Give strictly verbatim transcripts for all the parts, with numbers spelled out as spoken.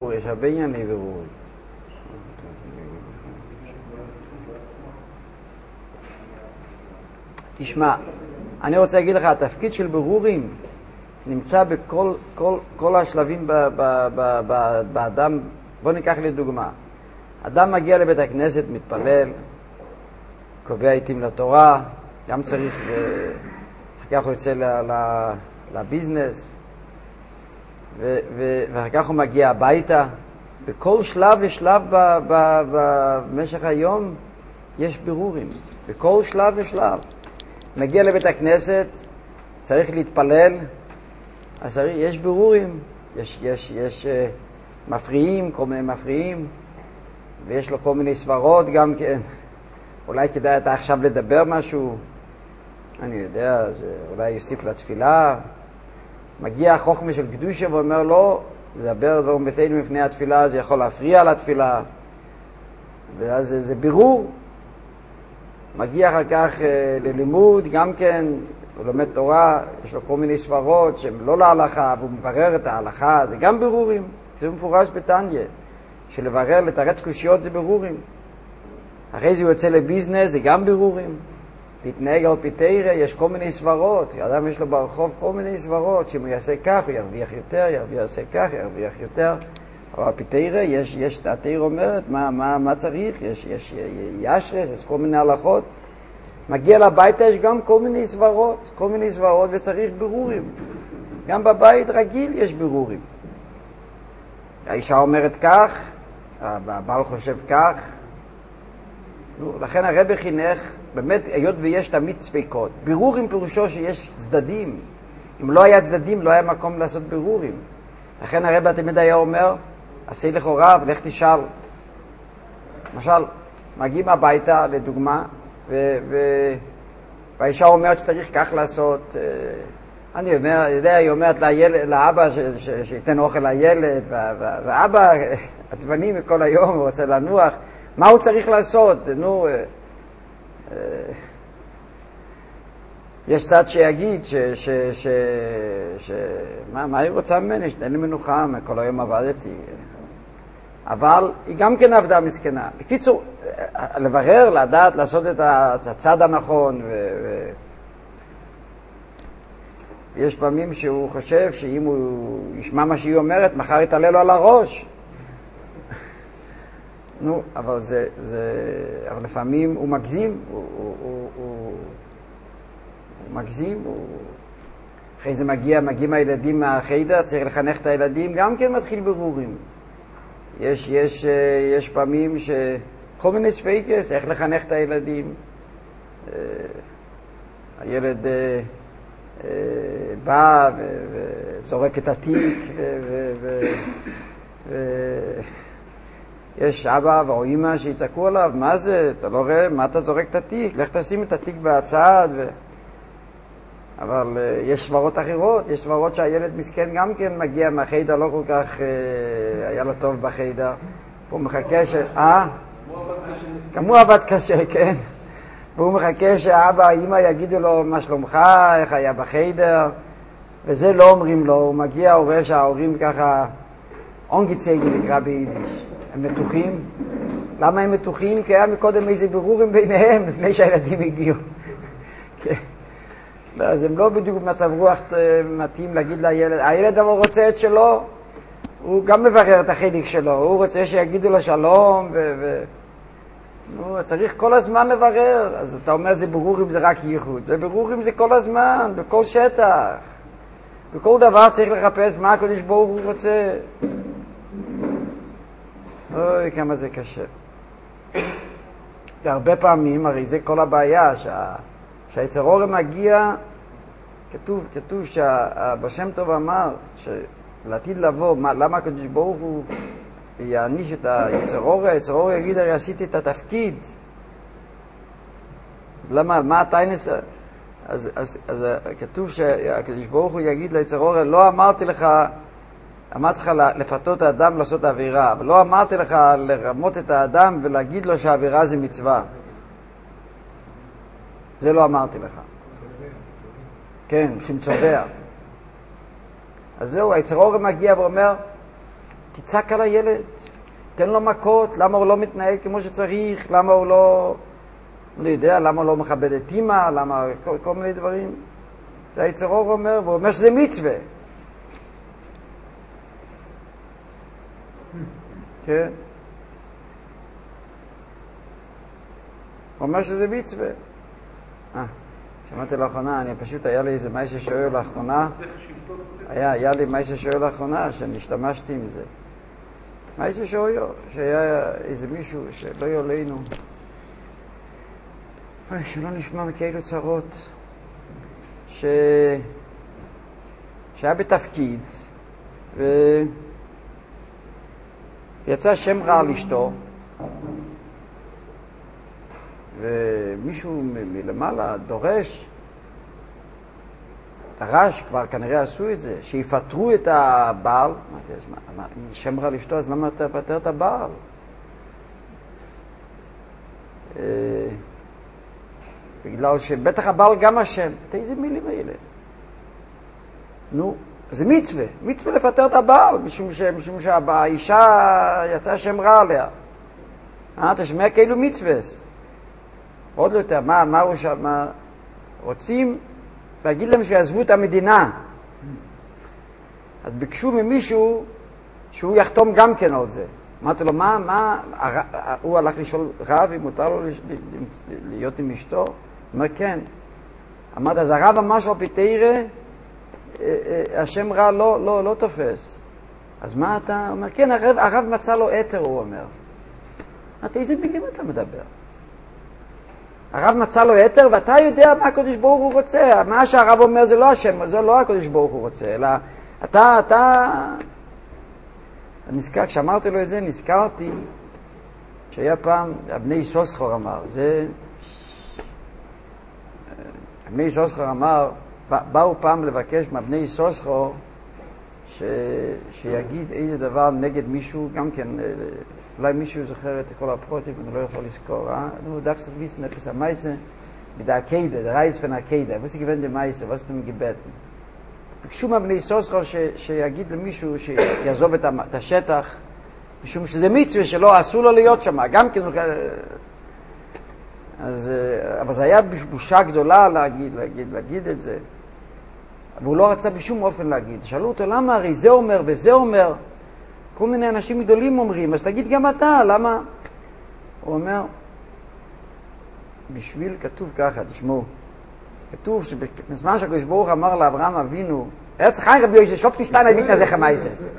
יש הרבה ענייני בירור. תשמע, אני רוצה להגיד לך, התפקיד של בירורים נמצא בכל כל, כל השלבים ב, ב, ב, ב, באדם. בוא ניקח לי דוגמה. אדם מגיע לבית הכנסת, מתפלל, קובע עיתים לתורה, גם צריך, אחר כך הוא יוצא ל, ל, לביזנס, ו, ו, ואחר כך הוא מגיע הביתה. בכל שלב ושלב ב, ב, ב, במשך היום יש בירורים. בכל שלב ושלב. מגיע לבית הכנסת, צריך להתפלל, אז יש בירורים, יש, יש, יש uh, מפריעים, כל מיני מפריעים, ויש לו כל מיני סברות גם כן. אולי כדאי אתה עכשיו לדבר משהו, אני יודע, זה אולי יוסיף לתפילה. מגיע החוכמה של קדושה ואומר לו, לדבר דברים ביתנו לפני התפילה, זה יכול להפריע לתפילה, ואז זה, זה בירור. מגיע אחר כך אה, ללימוד, גם כן, הוא לומד תורה, יש לו כל מיני סברות שהן לא להלכה, והוא מברר את ההלכה, זה גם בירורים. זה מפורש בתניא, שלברר, לתרץ קושיות זה בירורים. אחרי זה הוא יוצא לביזנס, זה גם בירורים. להתנהג על פי תורה, יש כל מיני סברות. אדם יש לו ברחוב כל מיני סברות, שאם הוא יעשה כך, הוא ירוויח יותר, ירוויח יעשה כך, ירוויח יותר. אבל על פי תורה, יש, יש, התורה אומרת, מה, מה, מה צריך? יש, יש ישרס, יש כל מיני הלכות. מגיע לביתה, יש גם כל מיני סברות, כל מיני סברות, וצריך בירורים. גם בבית רגיל יש בירורים. האישה אומרת כך, הבעל חושב כך. לכן הרבי חינך, באמת, היות ויש תמיד ספקות. בירורים פירושו שיש צדדים. אם לא היה צדדים, לא היה מקום לעשות בירורים. לכן הרבי תמיד היה אומר, עשי לך רב, לך תשאל. למשל, מגיעים הביתה, לדוגמה, ו- ו- והאישה אומרת שצריך כך לעשות. אני אומר, יודע, היא אומרת לילד, לאבא ש- ש- שיתן אוכל לילד, וה- וה- ואבא, עצבני מכל היום, הוא רוצה לנוח. מה הוא צריך לעשות? נו, יש צד שיגיד ש... ש, ש, ש מה, מה היא רוצה ממני? שתן לי מנוחה, כל היום עבדתי. אבל היא גם כן עבדה מסכנה. בקיצור, לברר, לדעת, לעשות את הצד הנכון. ו, ו... יש פעמים שהוא חושב שאם הוא ישמע מה שהיא אומרת, מחר יתעלה לו על הראש. נו, אבל זה, זה, אבל לפעמים הוא מגזים, הוא, הוא, הוא, הוא, הוא מגזים, הוא... אחרי זה מגיע, מגיעים הילדים מהחיידר, צריך לחנך את הילדים, גם כן מתחיל בירורים. יש, יש, יש פעמים שכל מיני ספקס, איך לחנך את הילדים. הילד בא וזורק את התיק, ו... ו, ו, ו יש אבא או אמא שיצעקו עליו, מה זה? אתה לא רואה? מה אתה זורק את התיק? לך תשים את התיק בצד. ו... אבל uh, יש סברות אחרות, יש סברות שהילד מסכן גם כן מגיע מהחיידר, לא כל כך uh, היה לו טוב בחיידר. הוא מחכה ש... אה? כמו עבד קשה, כן. והוא מחכה שהאבא, האמא יגידו לו מה שלומך, איך היה בחיידר, וזה לא אומרים לו. הוא מגיע, הוא רואה שההורים ככה, אונגיצייגי נקרא ביידיש. הם מתוחים. למה הם מתוחים? כי היה מקודם איזה בירורים ביניהם לפני שהילדים הגיעו. אז הם לא בדיוק במצב רוח מתאים להגיד לילד. הילד אבל רוצה את שלו, הוא גם מברר את החלק שלו. הוא רוצה שיגידו לו שלום, ו... ו... נו, צריך כל הזמן לברר. אז אתה אומר זה בירורים זה רק ייחוד. זה בירורים זה כל הזמן, בכל שטח. בכל דבר צריך לחפש מה הקדוש ברוך הוא רוצה. אוי, כמה זה קשה. והרבה פעמים, הרי זה כל הבעיה, שה... שהיצר אור מגיע, כתוב, כתוב שבשם טוב אמר, שלעתיד לבוא, מה, למה הקדוש ברוך הוא יעניש את היצר אור? היצר אור יגיד, הרי עשיתי את התפקיד. למה, מה הטיינס? אז, אז, אז כתוב שהקדוש ברוך הוא יגיד ליצר אור, לא אמרתי לך, אמרתי לך לפתות את האדם לעשות עבירה, אבל לא אמרתי לך לרמות את האדם ולהגיד לו שהעבירה זה מצווה. זה לא אמרתי לך. כן, שמצווה. אז זהו, היצר אור מגיע ואומר, תצעק על הילד, תן לו מכות, למה הוא לא מתנהג כמו שצריך, למה הוא לא, לא יודע, למה הוא לא מכבד את אמא, למה כל, כל מיני דברים. זה היצר אור אומר, והוא אומר שזה מצווה. כן. הוא אומר שזה מצווה. אה, שמעתי לאחרונה, אני פשוט, היה לי איזה מי ששואל לאחרונה, היה, היה לי מי ששואל לאחרונה, שאני השתמשתי עם זה. מי ששואל, שהיה איזה מישהו שלא יולנו, אוי, שלא נשמע מכאלו צרות, ש... שהיה בתפקיד, ויצא שם רע על אשתו, ומישהו מלמעלה דורש, דרש, כבר כנראה עשו את זה, שיפטרו את הבעל. אמרתי, אז מה, שם רע על אשתו, אז למה אתה פטר את הבעל? בגלל שבטח הבעל גם השם. איזה מילים האלה? נו, זה מצווה. מצווה לפטר את הבעל, משום, ש, משום שהאישה יצא שם רע עליה. אה, תשמע כאילו מצווה. עוד לא יותר, מה, מה, מה רוצים להגיד להם שיעזבו את המדינה. אז ביקשו ממישהו שהוא יחתום גם כן על זה. אמרתי לו, מה, מה, הוא הלך לשאול רב אם מותר לו להיות עם אשתו? הוא אומר, כן. אמרתי, אז הרב אמר שעל פי תורה, השם רע לא, לא, לא תופס. אז מה אתה אומר? כן, הרב, הרב מצא לו אתר, הוא אומר. אמרתי, איזה מילים אתה מדבר? הרב מצא לו יתר, ואתה יודע מה הקדוש ברוך הוא רוצה. מה שהרב אומר זה לא השם, זה לא הקדוש ברוך הוא רוצה, אלא אתה, אתה... נזכר, כשאמרתי לו את זה, נזכרתי שהיה פעם, הבני סוסחור אמר, זה... הבני סוסחור אמר, באו פעם לבקש מהבני סוסחור ש... שיגיד איזה דבר נגד מישהו, גם כן... אולי מישהו זוכר את כל הפרוטים, אני לא יכול לזכור, אה? נו, darfst du wissen, etwas am meisten mit der Akede, der Reis von Akede, was sie gewinnt der Meiste, was du gebeten. ביקשו מהבני סוסחור שיגיד למישהו שיעזוב את השטח, משום שזה מצווה שלא אסור לו להיות שם, גם כן, אז, אבל זה היה בושה גדולה להגיד, להגיד, להגיד את זה, אבל הוא לא רצה בשום אופן להגיד. שאלו אותו, למה הרי זה אומר וזה אומר, כל מיני אנשים גדולים אומרים, אז תגיד גם אתה, למה? הוא אומר, בשביל, כתוב ככה, תשמעו, כתוב שבזמן שהקדוש ברוך אמר לאברהם אבינו, ארץ חיים רבי יוסף, שופט שטיין הביט נזה חמייסס.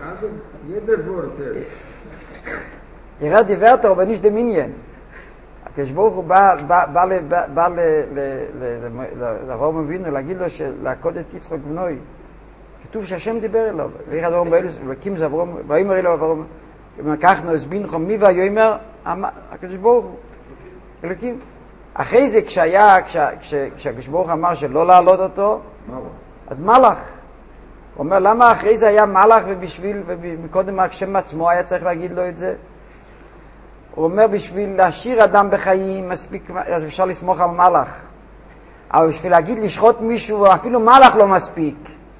ירד דיברתו, בניש דמיניין. הקדוש ברוך הוא בא לאברהם אבינו, להגיד לו להקוד את יצחק בנוי. כתוב שהשם דיבר אליו, ואיך אדרום באלוס, וקים זה אברום, ואימר אלו אברום, ומקחנו הסבינכם מי והיומר, הקדוש ברוך הוא, אלוקים. אחרי זה כשהיה, כשהקדוש ברוך אמר שלא להעלות אותו, אז מלאך. הוא אומר, למה אחרי זה היה מלאך ובשביל, ומקודם השם עצמו היה צריך להגיד לו את זה? הוא אומר, בשביל להשאיר אדם בחיים, מספיק, אז אפשר לסמוך על מלאך. אבל בשביל להגיד לשחוט מישהו, אפילו מלאך לא מספיק.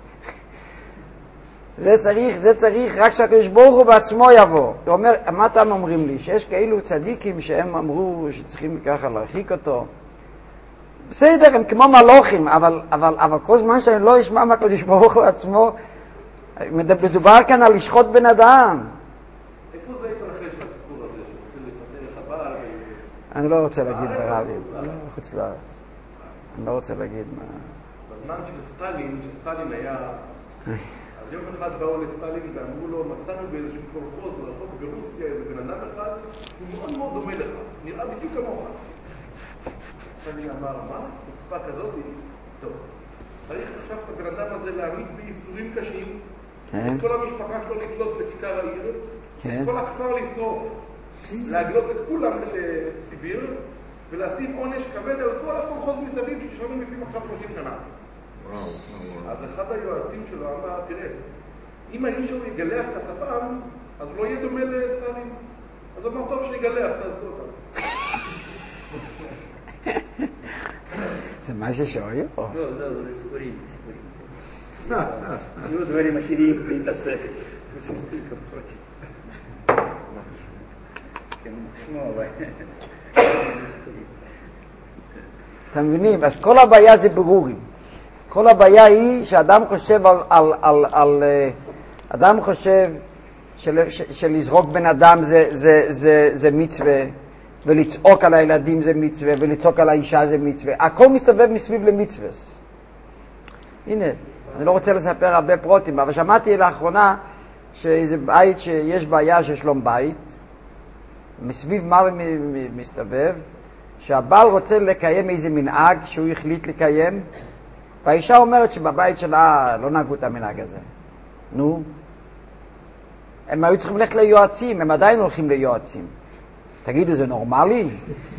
זה צריך, זה צריך רק שהקדוש ברוך הוא בעצמו יבוא. הוא אומר, מה אתם אומרים לי? שיש כאלו צדיקים שהם אמרו שצריכים ככה להרחיק אותו. בסדר, הם כמו מלוכים, אבל, אבל, אבל כל זמן שאני לא אשמע מהקדוש ברוך הוא עצמו, מדובר כאן על לשחוט בן אדם. איפה זה התרחש לסיפור הזה, שרוצים לפטר את הבעל? אני לא רוצה להגיד ברבים, לא חוץ לארץ. אני לא רוצה להגיד מה... בזמן של סטלין, שסטלין היה... אז יום אחד באו לסטלין ואמרו לו, מצאנו באיזשהו קולחוז רחוק ברוסיה, איזה בן אדם אחד, הוא מאוד מאוד דומה לך, נראה בדיוק כמוך. סטלין אמר, מה? חוצפה כזאת? טוב. צריך עכשיו את הבן אדם הזה להעמיד בייסורים קשים, את כל המשפחה שלו לקלוט לכיכר העיר, את כל הכפר לשרוף, להגלות את כולם לסיביר, ולשים עונש כבד על כל הקולחוז מסביב שתשלמו מיסים עכשיו שלושים שנה. אז אחד היועצים שלו אמר, תראה, אם האיש הוא יגלח את השפם, אז לא יהיה דומה לסטלין. אז הוא אמר, טוב שיגלח, תעזבו אותם. זה מה ששואל? לא, זה סיפורים, סיפורים. היו דברים אחרים להתעסק. אתם מבינים? אז כל הבעיה זה ברורים. כל הבעיה היא שאדם חושב על, על, על, על אדם חושב של, של, שלזרוק בן אדם זה, זה, זה, זה מצווה, ולצעוק על הילדים זה מצווה, ולצעוק על האישה זה מצווה. הכל מסתובב מסביב למצווה. הנה, אני לא רוצה לספר הרבה פרוטים, אבל שמעתי לאחרונה שאיזה בית שיש בעיה של שלום בית, מסביב מה מסתובב, שהבעל רוצה לקיים איזה מנהג שהוא החליט לקיים, והאישה אומרת שבבית שלה לא נהגו את המנהג הזה. נו, הם היו צריכים ללכת ליועצים, הם עדיין הולכים ליועצים. תגידו, זה נורמלי?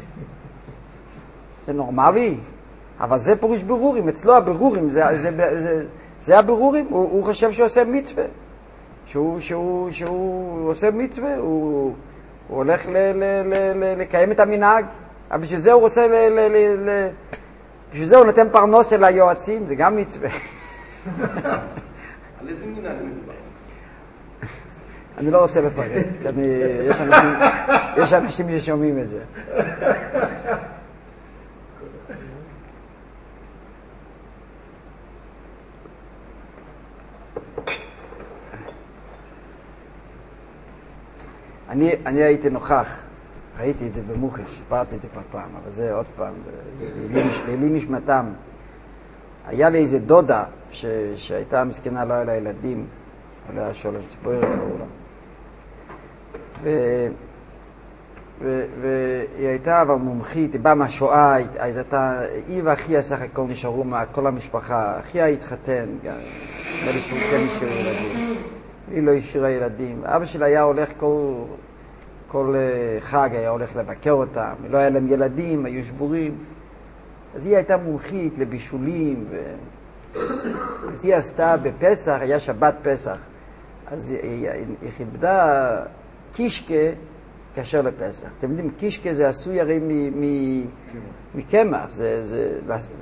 זה נורמלי? אבל זה פרוש ברורים, אצלו הברורים, זה, זה, זה, זה הברורים, הוא, הוא חושב שהוא עושה מצווה. שהוא, שהוא, שהוא עושה מצווה, הוא, הוא הולך ל, ל, ל, ל, לקיים את המנהג, אבל בשביל זה הוא רוצה ל... ל, ל, ל בשביל זה הוא נותן פרנוס אל היועצים, זה גם מצווה. על איזה מנהג מדובר? אני לא רוצה לפרט, כי אני, יש אנשים, יש אנשים ששומעים את זה. אני, אני הייתי נוכח, ראיתי את זה במוחש, סיפרתי את זה כבר פעם, אבל זה עוד פעם, לעילוי נשמתם. היה לי איזה דודה ש, שהייתה מסכנה, לא היה לה ילדים, לא היה שולם ציפורת קראו לה. ו, ו, והיא הייתה אבל מומחית, היא באה מהשואה, היא, הייתה, היא ואחיה סך הכל נשארו מכל המשפחה, אחיה התחתן, גם, נראה לי שהוא כן השאיר ילדים. היא לא השאירה ילדים. אבא שלה היה הולך כל, כל חג, היה הולך לבקר אותם, לא היה להם ילדים, היו שבורים. אז היא הייתה מומחית לבישולים, ו... אז היא עשתה בפסח, היה שבת פסח, אז היא, היא, היא חיבדה קישקה כאשר לפסח. אתם יודעים, קישקה זה עשוי הרי מקמח, זה... זה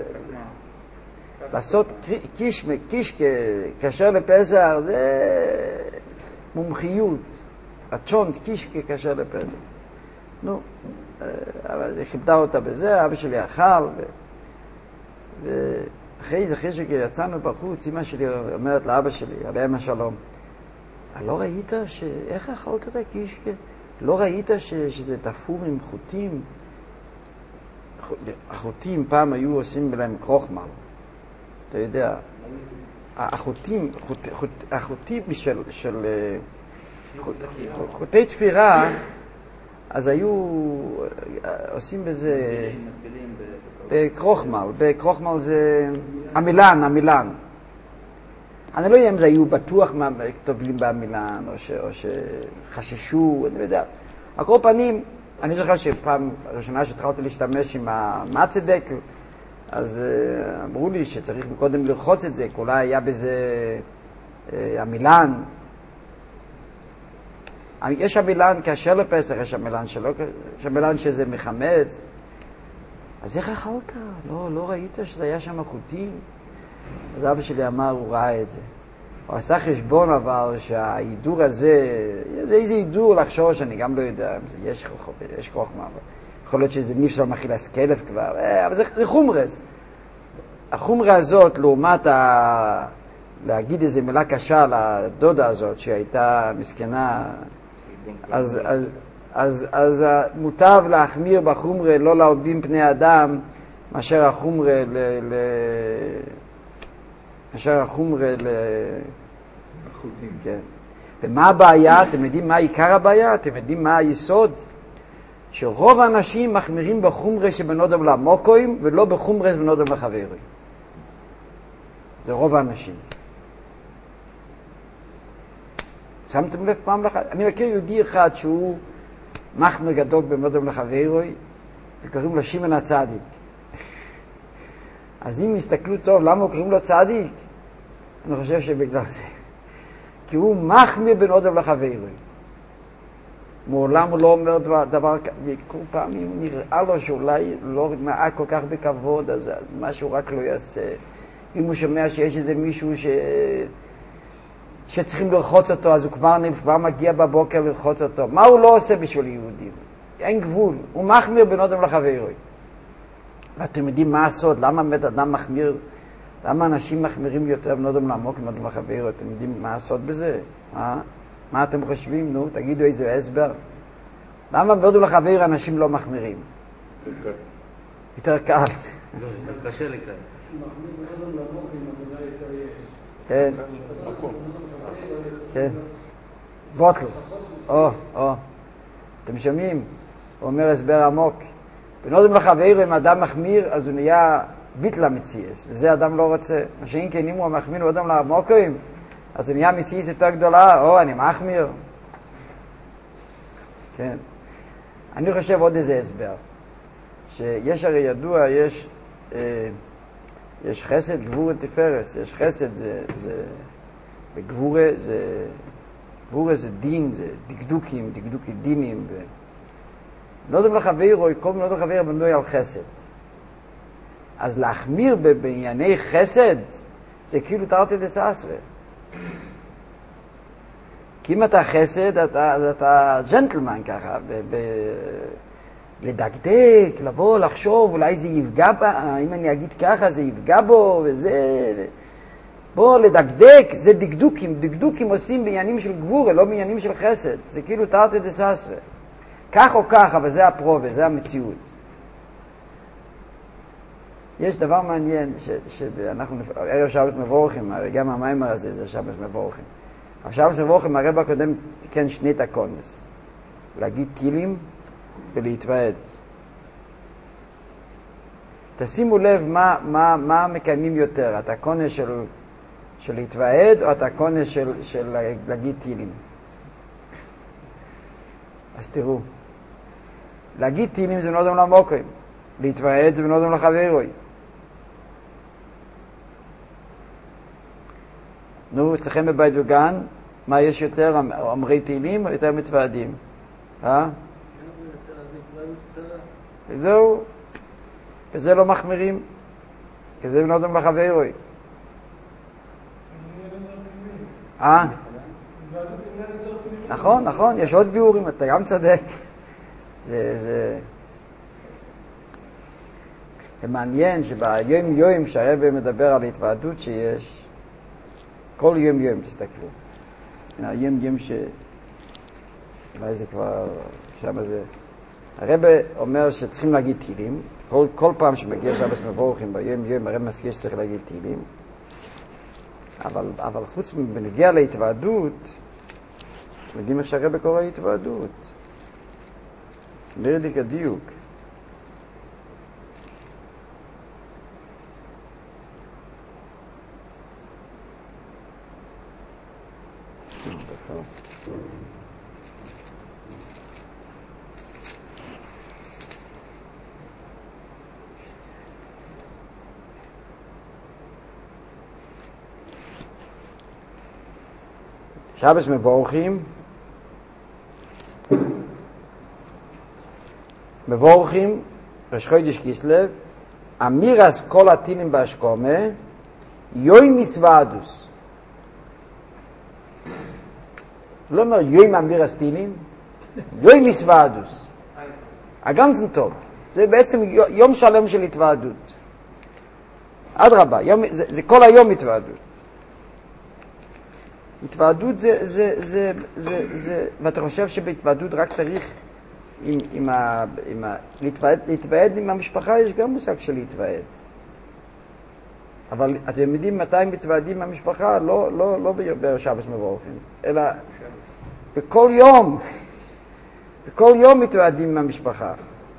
לעשות קיש, קישקה כאשר לפסח זה מומחיות, הצ'ונט קישקה כאשר לפסח. נו, אבל היא חיבדה אותה בזה, אבא שלי אכל, ו... ואחרי זה, אחרי שיצאנו בחוץ, אמא שלי אומרת לאבא שלי, עליהם השלום, לא ראית ש... איך אכלת את הקישקה? לא ראית ש... שזה תפור עם חוטים? החוטים פעם היו עושים בלהם קרוחמל. אתה יודע, החוטים, חוט, חוט, החוטים של, של חוט, חוטי תפירה, אז היו עושים בזה בקרוחמל, בקרוחמל זה המילן, המילן. אני לא יודע אם זה היו בטוח מה כתובים במילן, או, ש, או שחששו, אני לא יודע. על כל פנים, אני זוכר שפעם ראשונה שהתחלתי להשתמש עם המצדקל, אז uh, אמרו לי שצריך קודם לרחוץ את זה, אולי היה בזה uh, המילן. יש המילן כאשר לפסח, יש המילן שלא, יש המילן שזה מחמץ. אז איך אכלת? לא, לא ראית שזה היה שם חוטים? אז אבא שלי אמר, הוא ראה את זה. הוא עשה חשבון אבל שההידור הזה, זה איזה הידור לחשוש, אני גם לא יודע, יש יש חוכמה, אבל יכול להיות שזה נפסל מחילס כלב כבר, אבל זה, זה חומרס. החומרה הזאת, לעומת ה... להגיד איזו מילה קשה לדודה הזאת, שהייתה מסכנה, אז, אז, אז, אז מוטב להחמיר בחומרה, לא להודים פני אדם, מאשר החומרה ל... ל... מאשר החומרה ל... החוטים. כן. ומה הבעיה? אתם יודעים מה עיקר הבעיה? אתם יודעים מה היסוד? שרוב האנשים מחמירים בחומרה שבנודם למוקוים, ולא בחומרה שבנודם לחברים. זה רוב האנשים. שמתם לב פעם לך? אני מכיר יהודי אחד שהוא מחמר גדול בנודם לחברים, וקוראים לו שמעון הצדיק. אז אם הסתכלו טוב, למה קוראים לו צדיק? אני חושב שבגלל זה. כי הוא מחמיר בנודם לחברים. מעולם הוא לא אומר דבר, דבר וכל פעמים נראה לו שאולי לא נראה כל כך בכבוד, אז, אז משהו רק לא יעשה. אם הוא שומע שיש איזה מישהו ש... שצריכים לרחוץ אותו, אז הוא כבר, כבר מגיע בבוקר לרחוץ אותו. מה הוא לא עושה בשביל יהודים? אין גבול. הוא מחמיר בין אדם לחברוי. ואתם יודעים מה הסוד? למה באמת אדם מחמיר? למה אנשים מחמירים יותר בין אדם לעמוק בין אדם לחברוי? אתם יודעים מה הסוד בזה? מה? מה אתם חושבים? נו, תגידו איזה הסבר. למה בין אדם לחברוי אנשים לא מחמירים? יותר קל. יותר קשה לי כאן. כן. כן. בוטל. או, או. אתם שומעים? הוא אומר הסבר עמוק. בנודם לחברו, אם אדם מחמיר, אז הוא נהיה ביטלה מציאס. וזה אדם לא רוצה. מה שאין כן, אם הוא מחמיר בנודם לעמוקים, אז הוא נהיה מציאס יותר גדולה. או, אני מחמיר. כן. אני חושב עוד איזה הסבר. שיש הרי ידוע, יש, אה, יש חסד, גבורה, תפארת. יש חסד, זה, זה, וגבורה, זה, גבורה זה דין, זה דקדוקים, דקדוקי דינים. ו... נודם לחברו, כל נודם לחברו בנוי על חסד. אז להחמיר בענייני חסד, זה כאילו תרתי דסעשרה. כי אם אתה חסד, אתה, אתה ג'נטלמן ככה, ב... ב... לדקדק, לבוא, לחשוב, אולי זה יפגע בה, אם אני אגיד ככה, זה יפגע בו, וזה... בוא, לדקדק, זה דקדוקים. דקדוקים עושים בעניינים של גבורה, לא בעניינים של חסד. זה כאילו תרתי דסעשרה. כך או כך, אבל זה הפרובה, זה המציאות. יש דבר מעניין, ש, שאנחנו, ערב שבת מבורכים, הרי גם המיימר הזה זה שבת מבורכים. עכשיו מבורכים, הרב הקודם תיקן שני תקונס. להגיד תילים ולהתוועד. תשימו לב מה, מה, מה מקיימים יותר, התקונס של, של להתוועד או התקונס של, של להגיד תילים. אז תראו. להגיד תילים זה בנודם לעמוקים, להתוועד זה בנודם לחברוי. נו, אצלכם בבית וגן, מה יש יותר, אומרי תילים או יותר מתוועדים? אה? וזהו, וזה לא מחמירים, כי זה בנודם לחברוי. אה? נכון, נכון, יש עוד ביאורים, אתה גם צודק. זה, זה... זה מעניין שביום יום שהרבא מדבר על התוועדות שיש, כל יום יום, תסתכלו. היום יום ש... אולי זה כבר... שם זה... הרבא אומר שצריכים להגיד תילים. כל, כל פעם שמגיע שבת מבורכים ביום יום, הרבא מזכיר שצריך להגיד תילים. אבל, אבל חוץ מבנגיע להתוועדות, יודעים איך שהרבא קורא התוועדות. נראה לי כדיוק. שבת מבורכים, מבורכים, ראש חודש כסלו, אמירס כל התילים באשקומה, יוי מסוועדוס. לא אומר יוי אמירס תילים, יוי מסוועדוס. הגנצן טוב. זה בעצם יום שלם של התוועדות. עד רבה, יום, זה, זה כל היום התוועדות. התוועדות זה, זה, זה, זה, זה, ואתה חושב שבהתוועדות רק צריך עם, עם ה, עם ה, להתוועד, להתוועד עם המשפחה, יש גם מושג של להתוועד. אבל אתם יודעים מתי מתוועדים עם המשפחה? לא, לא, לא בשבת מבורכים, אלא בכל יום, בכל יום מתוועדים עם המשפחה.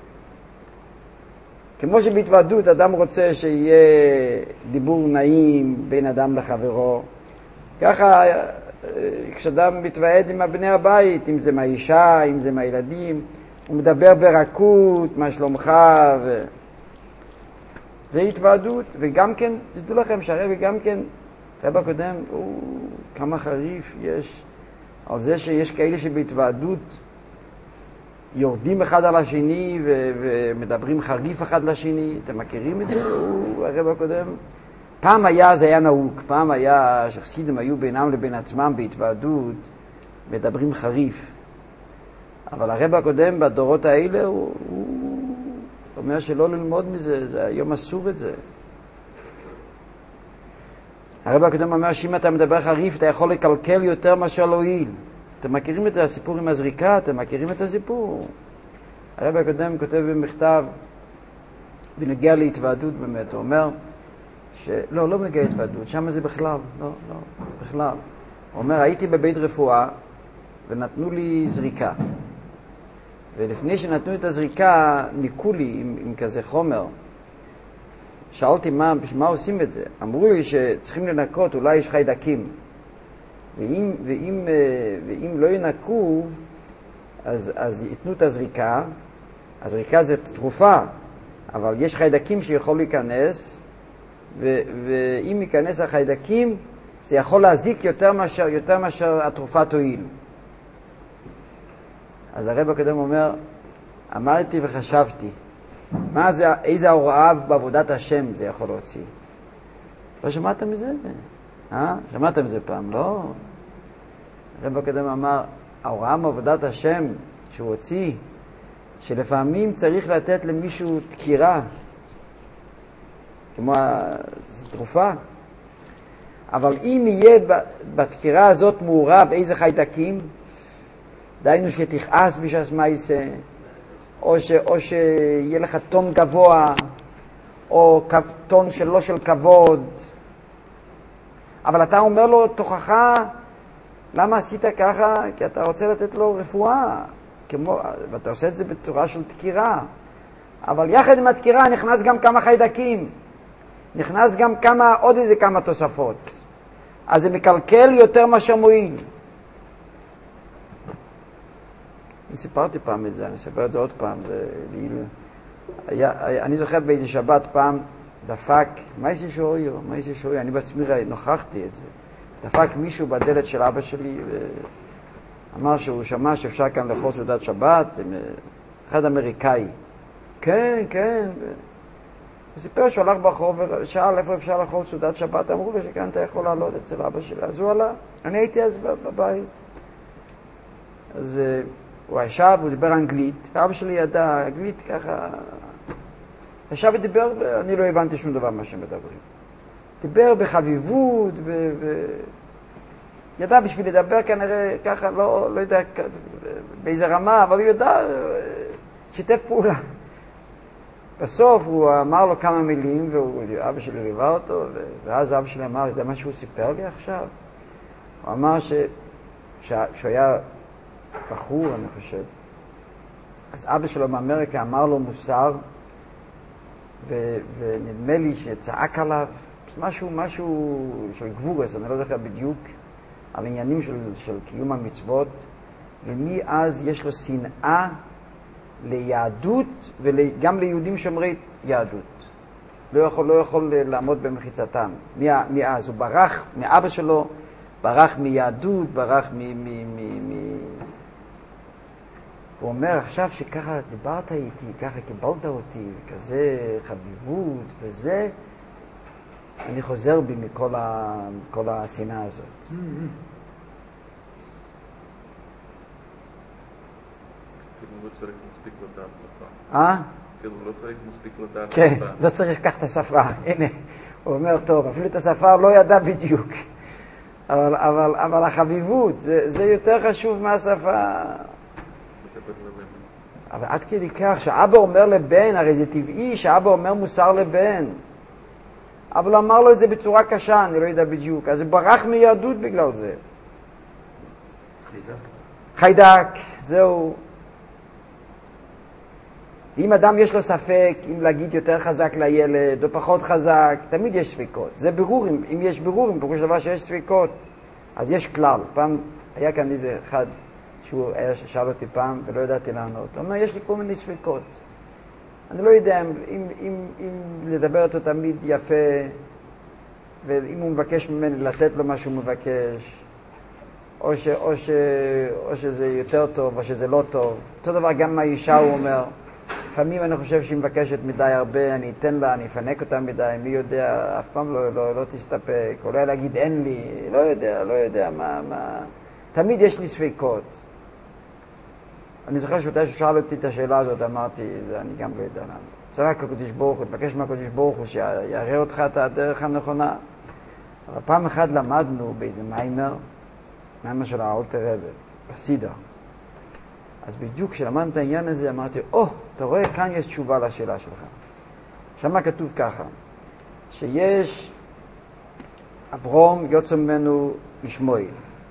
כמו שבהתוועדות אדם רוצה שיהיה דיבור נעים בין אדם לחברו, ככה כשאדם מתוועד עם בני הבית, אם זה מהאישה, אם זה מהילדים, הוא מדבר ברכות, מה שלומך, ו... זה התוועדות. וגם כן, תדעו לכם שהרבי גם כן, הרב הקודם, הוא כמה חריף יש על זה שיש כאלה שבהתוועדות יורדים אחד על השני ו... ומדברים חריף אחד לשני. אתם מכירים את זה? הוא, הרב הקודם, פעם היה, זה היה נהוג, פעם היה שחסידים היו בינם לבין עצמם בהתוועדות, מדברים חריף. אבל הרב הקודם בדורות האלה הוא, הוא אומר שלא ללמוד מזה, זה היום אסור את זה. הרב הקודם אומר שאם אתה מדבר חריף אתה יכול לקלקל יותר מאשר להועיל. אתם מכירים את הסיפור עם הזריקה? אתם מכירים את הסיפור? הרב הקודם כותב במכתב בנגיע להתוועדות באמת, הוא אומר שלא, לא בנגיע להתוועדות, שם זה בכלל, לא, לא, בכלל. הוא אומר, הייתי בבית רפואה ונתנו לי זריקה. ולפני שנתנו את הזריקה, ניקו לי עם, עם כזה חומר. שאלתי מה, מה עושים את זה? אמרו לי שצריכים לנקות, אולי יש חיידקים. ואם, ואם, ואם לא ינקו, אז, אז ייתנו את הזריקה. הזריקה זה תרופה, אבל יש חיידקים שיכול להיכנס, ו, ואם ייכנס החיידקים, זה יכול להזיק יותר מאשר, יותר מאשר התרופה תועיל. אז הרב הקודם אומר, אמרתי וחשבתי, מה זה, איזה הוראה בעבודת השם זה יכול להוציא? לא שמעת מזה? אה? שמעת מזה פעם, לא? הרב הקודם אמר, ההוראה בעבודת השם שהוא הוציא, שלפעמים צריך לתת למישהו תקירה, כמו תרופה, אבל אם יהיה בתקירה הזאת מעורב איזה חיידקים, דיינו שתכעס בשעס מייסה, או, ש, או שיהיה לך טון גבוה, או טון שלא של כבוד. אבל אתה אומר לו, תוכחה, למה עשית ככה? כי אתה רוצה לתת לו רפואה, כמו, ואתה עושה את זה בצורה של תקירה. אבל יחד עם התקירה נכנס גם כמה חיידקים, נכנס גם כמה, עוד איזה כמה תוספות. אז זה מקלקל יותר מאשר מועיל. אני סיפרתי פעם את זה, אני אספר את זה עוד פעם. זה, היה, היה, אני זוכר באיזה שבת פעם דפק, מה יש שויו? מה יש שויו? אני בעצמי נוכחתי את זה. דפק מישהו בדלת של אבא שלי ואמר שהוא שמע שאפשר כאן לאכול סעודת שבת, אחד אמריקאי. כן, כן. הוא סיפר שהוא הלך ברחוב ושאל איפה אפשר לאכול סעודת שבת, אמרו לו שכאן אתה יכול לעלות אצל אבא שלי. אז הוא עלה, אני הייתי אז בבית. אז הוא ישב, הוא דיבר אנגלית, ואבא שלי ידע אנגלית ככה, ישב ודיבר, ואני לא הבנתי שום דבר מה שהם מדברים. דיבר בחביבות, ו... ו... ידע בשביל לדבר כנראה ככה, לא, לא יודע באיזה רמה, אבל הוא ידע, שיתף פעולה. בסוף הוא אמר לו כמה מילים, ואבא שלי ליווה אותו, ואז אבא שלי אמר, זה מה שהוא סיפר לי עכשיו. הוא אמר ש... כשהוא היה בחור, אני חושב, אז אבא שלו באמריקה אמר לו מוסר, ו... ונדמה לי שצעק עליו, משהו, משהו של גבורס, אני לא זוכר בדיוק, על עניינים של, של קיום המצוות, ומאז יש לו שנאה ליהדות וגם ליהודים שומרי יהדות. לא יכול, לא יכול לעמוד במחיצתם. מאז הוא ברח מאבא שלו, ברח מיהדות, ברח מ... מ, מ, מ... הוא אומר, עכשיו שככה דיברת איתי, ככה קיבלת אותי, כזה חביבות וזה, אני חוזר בי מכל ה... מכל השנאה הזאת. אפילו לא צריך מספיק לדעת שפה. אה? אפילו לא צריך מספיק לדעת כן, שפה. לא צריך לקחת את השפה. הנה, הוא אומר, טוב, אפילו את השפה לא ידע בדיוק. אבל, אבל, אבל החביבות, זה, זה יותר חשוב מהשפה. אבל עד כדי כך, שאבא אומר לבן, הרי זה טבעי שאבא אומר מוסר לבן. אבל הוא אמר לו את זה בצורה קשה, אני לא יודע בדיוק. אז הוא ברח מיהדות בגלל זה. חיידק. חיידק, זהו. אם אדם יש לו ספק, אם להגיד יותר חזק לילד או פחות חזק, תמיד יש ספקות. זה בירורים, אם יש בירורים, פירוש דבר שיש ספקות, אז יש כלל. פעם היה כאן איזה אחד שהוא היה שאל אותי פעם ולא ידעתי לענות. הוא אומר, יש לי כל מיני ספקות. אני לא יודע אם, אם, אם, אם לדבר אותו תמיד יפה, ואם הוא מבקש ממני לתת לו מה שהוא מבקש, או, ש, או, ש, או שזה יותר טוב, או שזה לא טוב. אותו דבר גם מהאישה הוא אומר, לפעמים אני חושב שהיא מבקשת מדי הרבה, אני אתן לה, אני אפנק אותה מדי, מי יודע, אף פעם לא, לא, לא תסתפק, אולי להגיד אין לי, לא יודע, לא יודע מה, מה... תמיד יש לי ספקות. אני זוכר שמתי ששאל אותי את השאלה הזאת, אמרתי, אני גם לא יודע למה. זה רק הקדוש ברוך הוא, תבקש מהקדוש ברוך הוא שיראה אותך את הדרך הנכונה. אבל פעם אחת למדנו באיזה מיימר, מיימר של האלטר רבי, בסידר. אז בדיוק כשלמדנו את העניין הזה, אמרתי, או, oh, אתה רואה, כאן יש תשובה לשאלה שלך. שמה כתוב ככה, שיש אברום יוצא ממנו ישמעאל,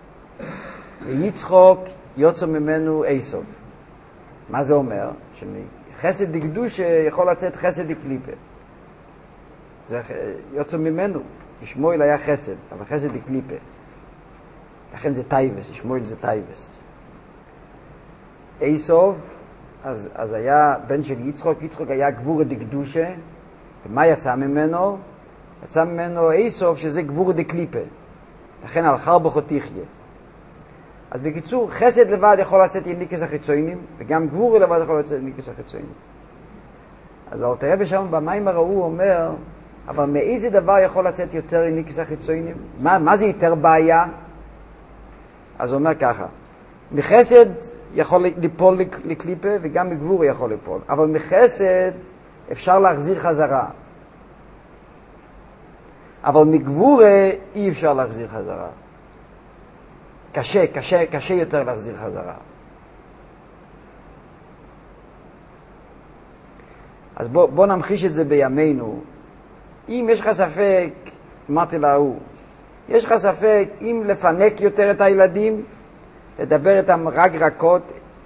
ויצחוק יוצא ממנו עשו. מה זה אומר? שחסד דקדוש יכול לצאת חסד דקליפה. זה יוצא ממנו. ישמעאל היה חסד, אבל חסד דקליפה. לכן זה טייבס, ישמעאל זה טייבס. עשו, אז, אז היה בן של יצחוק, יצחוק היה גבורה דקדושה, ומה יצא ממנו? יצא ממנו עשו שזה גבורה דקליפה. לכן על חרבך תחיה. אז בקיצור, חסד לבד יכול לצאת עם ניקס החיצוינים, וגם גבורה לבד יכול לצאת עם ניקס החיצוינים. אז האלטר רבי שם במיימר ההוא אומר, אבל מאיזה דבר יכול לצאת יותר עם ניקס החיצוינים? מה, מה זה יותר בעיה? אז הוא אומר ככה, מחסד יכול ליפול לקליפה, וגם מגבורה יכול ליפול. אבל מחסד אפשר להחזיר חזרה. אבל מגבורה אי אפשר להחזיר חזרה. קשה, קשה, קשה יותר להחזיר חזרה. אז בוא, בוא נמחיש את זה בימינו. אם יש לך ספק, אמרתי להוא, יש לך ספק אם לפנק יותר את הילדים, לדבר איתם רק רכות,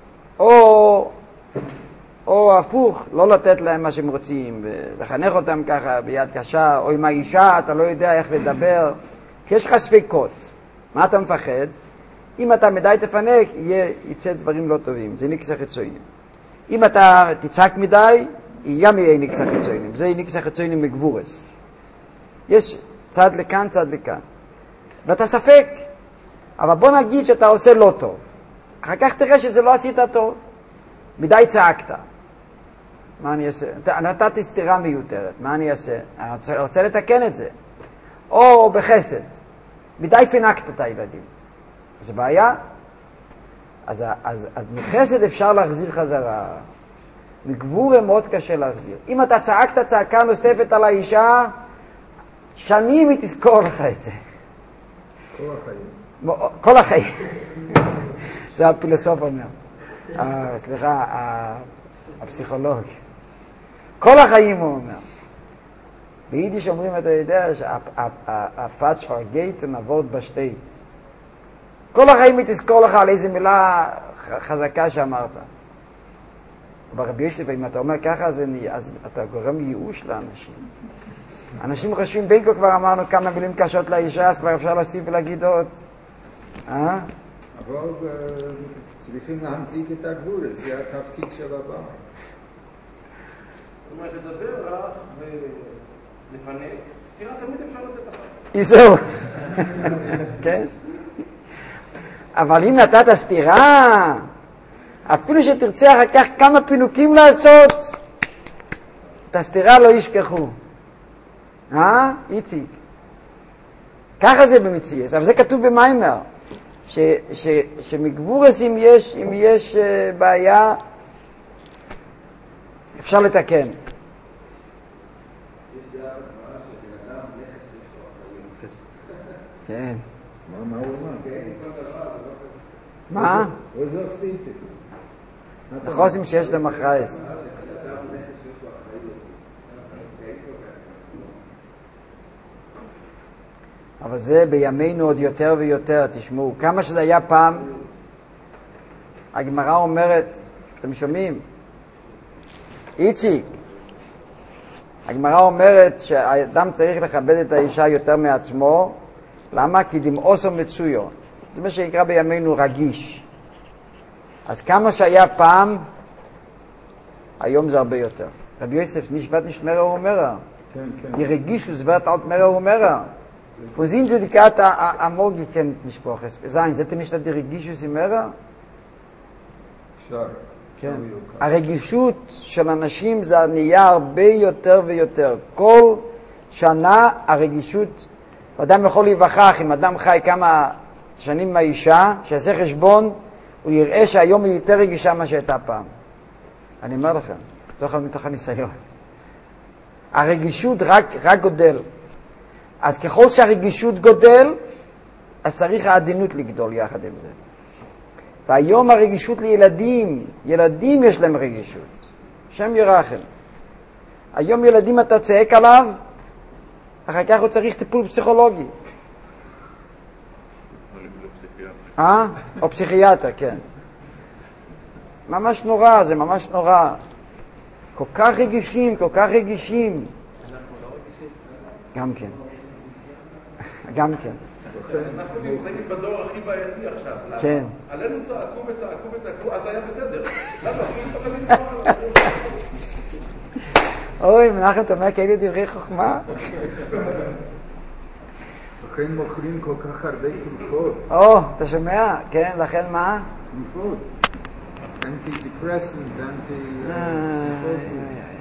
או, או הפוך, לא לתת להם מה שהם רוצים, ולחנך אותם ככה ביד קשה, או עם האישה, אתה לא יודע איך לדבר, כי יש לך ספקות. מה אתה מפחד? אם אתה מדי תפנק, יהיה, יצא דברים לא טובים. זה ניקס החיצוינים. אם אתה תצעק מדי, גם יהיה ניקס החיצוינים. זה ניקס החיצוינים מגבורס. יש צד לכאן, צד לכאן. ואתה ספק. אבל בוא נגיד שאתה עושה לא טוב. אחר כך תראה שזה לא עשית טוב. מדי צעקת. מה אני אעשה? נתתי סתירה מיותרת. מה אני אעשה? אני רוצה, רוצה לתקן את זה. או בחסד. מדי פינקת את הילדים. זה בעיה. אז, אז, אז מחסד אפשר להחזיר חזרה. מגבורה מאוד קשה להחזיר. אם אתה צעקת צעקה נוספת על האישה, שנים היא תזכור לך את זה. כל החיים. כל החיים. זה הפילוסוף אומר. אה, סליחה, הפסיכולוג. כל החיים הוא אומר. ביידיש אומרים, אתה יודע, שהפאץ' פרגייט נעבוד בשטייט. כל החיים היא תזכור לך על איזה מילה חזקה שאמרת. ברבי יוסף, אם אתה אומר ככה, אז, אני, אז אתה גורם ייאוש לאנשים. אנשים חושבים, בין כה כבר אמרנו כמה מילים קשות לאישה, אז כבר אפשר להוסיף ולהגיד עוד. אה? אבל צריכים להמתיק את הגבול, זה התפקיד של הבא. זאת אומרת, לדבר רק ולפנק, סתירה תמיד אפשר לתת אחת. איזהו. כן? אבל אם נתת סתירה, אפילו שתרצה אחר כך כמה פינוקים לעשות, את הסתירה לא ישכחו. אה? איציק. ככה זה במציאות. אבל זה כתוב במיימר. ש, ש, שמגבורס אם יש, אם יש uh, בעיה, אפשר לתקן. כן. מה הוא אמר? מה? הוא זוג סטיצי. החוסים שיש להם אחרייס. אבל זה בימינו עוד יותר ויותר, תשמעו, כמה שזה היה פעם, הגמרא אומרת, אתם שומעים? איציק, הגמרא אומרת שהאדם צריך לכבד את האישה יותר מעצמו, למה? כי דמאוסו מצויו. זה מה שנקרא בימינו רגיש. אז כמה שהיה פעם, היום זה הרבה יותר. רבי יוסף, נשבת נשמרה הוא אומר, כן, כן. die Regische wird alt mehr und mehr. Wo sind die Karte am Morgen kennt mich Sprache. Sagen, sind nicht die Regische sie mehr? אפשר. כן. הרגישות של אנשים זה נהיה הרבה יותר ויותר. כל שנה הרגישות, אדם יכול להיווכח, אם אדם חי כמה שנים עם האישה, שיעשה חשבון, הוא יראה שהיום היא יותר רגישה מה שהייתה פעם. אני אומר לכם, מתוך, מתוך הניסיון. הרגישות רק, רק גודל. אז ככל שהרגישות גודל, אז צריך העדינות לגדול יחד עם זה. והיום הרגישות לילדים, ילדים יש להם רגישות. שם ירחם. היום ילדים אתה צעק עליו, אחר כך הוא צריך טיפול פסיכולוגי. אה? או פסיכיאטר, כן. ממש נורא, זה ממש נורא. כל כך רגישים, כל כך רגישים. אנחנו לא רגישים? גם כן. גם כן. אנחנו נמצאים בדור הכי בעייתי עכשיו. כן. עלינו צעקו וצעקו וצעקו, אז היה בסדר. למה? אנחנו נתקלים אוי, מנחם, אתה אומר כאילו דברי חוכמה? לכן מוכרים כל כך הרבה תרופות. או, אתה שומע? כן, לכן מה? תרופות. אנטי-דיפרסנט, אנטי-פסיכוסי.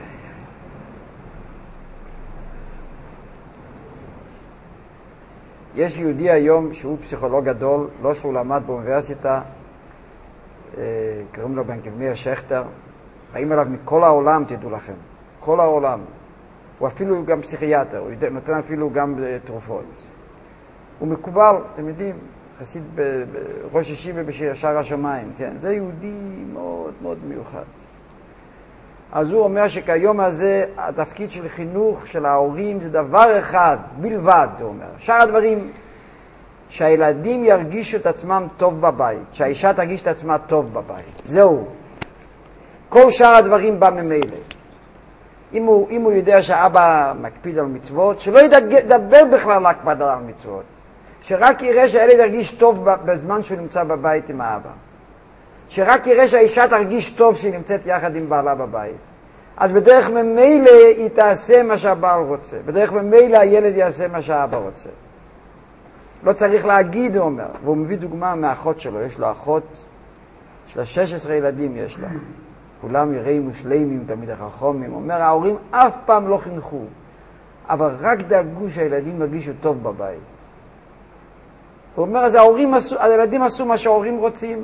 יש יהודי היום שהוא פסיכולוג גדול, לא שהוא למד באוניברסיטה, קוראים לו בן כבמיר שכטר, באים אליו מכל העולם, תדעו לכם, כל העולם. הוא אפילו גם פסיכיאטר, הוא נותן אפילו גם תרופות. הוא מקובל, אתם יודעים, חסיד בראש ישיבה בשער השמיים, כן? זה יהודי מאוד מאוד מיוחד. אז הוא אומר שכיום הזה התפקיד של חינוך של ההורים זה דבר אחד, בלבד, הוא אומר. שאר הדברים, שהילדים ירגישו את עצמם טוב בבית, שהאישה תרגיש את עצמה טוב בבית. זהו. כל שאר הדברים בא ממילא. אם הוא, אם הוא יודע שהאבא מקפיד על מצוות, שלא ידבר בכלל להקפד על מצוות. שרק יראה שהילד ירגיש טוב בזמן שהוא נמצא בבית עם האבא. שרק יראה שהאישה תרגיש טוב שהיא נמצאת יחד עם בעלה בבית. אז בדרך ממילא היא תעשה מה שהבעל רוצה. בדרך ממילא הילד יעשה מה שהאבא רוצה. לא צריך להגיד, הוא אומר. והוא מביא דוגמה מהאחות שלו. יש לו אחות, יש לה שש עשרה ילדים יש לה. כולם יראים ושלימים, תמיד החכמים. הוא אומר, ההורים אף פעם לא חינכו, אבל רק דאגו שהילדים מרגישו טוב בבית. הוא אומר, אז ההורים עשו, הילדים עשו מה שההורים רוצים.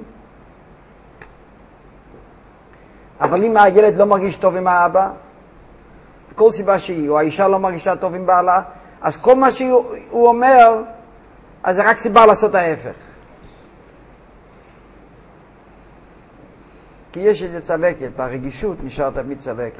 אבל אם הילד לא מרגיש טוב עם האבא, כל סיבה שהיא, או האישה לא מרגישה טוב עם בעלה, אז כל מה שהוא אומר, אז זה רק סיבה לעשות ההפך. כי יש איזה צלקת, ברגישות נשאר תמיד צלקת.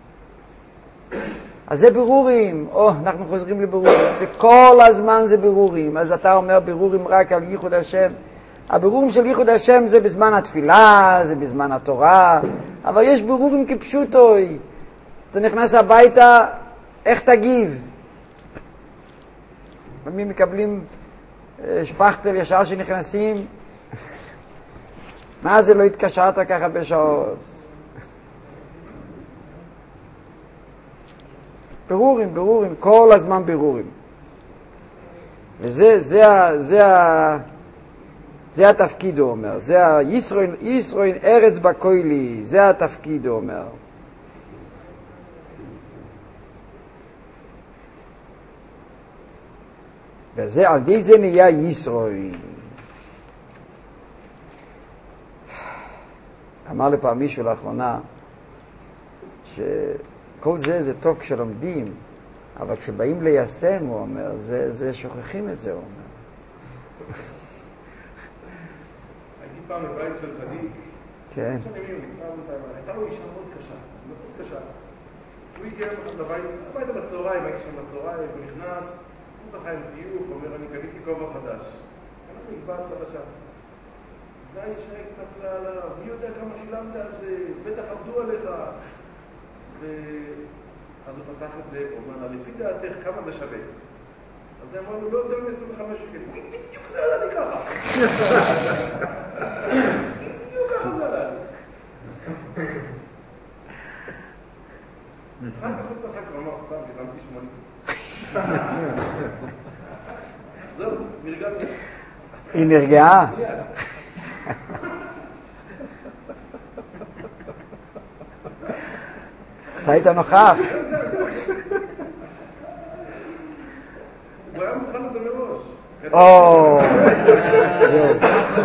אז זה בירורים, או, אנחנו חוזרים לבירורים, זה כל הזמן זה בירורים, אז אתה אומר בירורים רק על ייחוד השם. הבירורים של ייחוד השם זה בזמן התפילה, זה בזמן התורה, אבל יש בירורים כפשוטוי. אתה נכנס הביתה, איך תגיב? ומי מקבלים שפכטל ישר שנכנסים? מה זה לא התקשרת ככה בשעות? בירורים, בירורים, כל הזמן בירורים. וזה, זה, זה, זה, זה התפקיד, הוא אומר. זה הישרוין, ישרוין ארץ בקוילי, זה התפקיד, הוא אומר. וזה, על די זה נהיה ישרוין. אמר לפעם מישהו לאחרונה, שכל זה זה טוב כשלומדים, אבל כשבאים ליישם, הוא אומר, זה, זה שוכחים את זה, הוא אומר. הייתי פעם בבית של צדיק, כן. הייתה לו אישה מאוד קשה, מאוד קשה. הוא הגיע לבית, הביתה בצהריים, הייתי שם בצהריים, הוא נכנס, הוא ככה עם חיוך, הוא אומר, אני קניתי כובע חדש. קניתי מגבעת חדשה. והאישה התנפלה עליו, מי יודע כמה שילמת על זה, בטח עבדו עליך. אז הוא פתח את זה, הוא אומר, לפי דעתך כמה זה שווה? אז הוא אמר לו, לא יותר מ-עשרים וחמש שקל. בדיוק זה עלה לי ככה. בדיוק ככה זה עלה לי. אחר כך הוא צחק, הוא אמר, סתם, גרמתי שמונים. זהו, נרגעתי. היא נרגעה? אתה היית נוכח. הוא היה מוכן לזה מראש. או, זהו.